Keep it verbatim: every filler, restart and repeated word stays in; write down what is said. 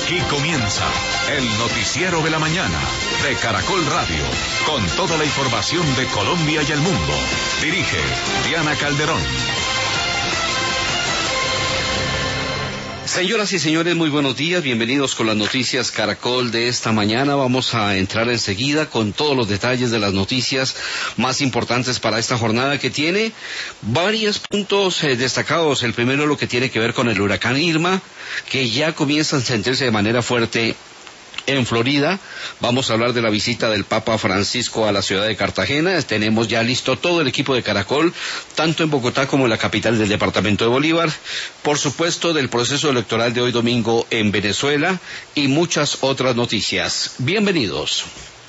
Aquí comienza el noticiero de la mañana de Caracol Radio, con toda la información de Colombia y el mundo. Dirige Diana Calderón. Señoras y señores, muy buenos días, bienvenidos con las noticias Caracol de esta mañana. Vamos a entrar enseguida con todos los detalles de las noticias más importantes para esta jornada, que tiene varios puntos eh, destacados. El primero, lo que tiene que ver con el huracán Irma, que ya comienza a sentirse de manera fuerte en Florida. Vamos a hablar de la visita del Papa Francisco a la ciudad de Cartagena. Tenemos ya listo todo el equipo de Caracol, tanto en Bogotá como en la capital del departamento de Bolívar. Por supuesto, del proceso electoral de hoy domingo en Venezuela y muchas otras noticias. Bienvenidos.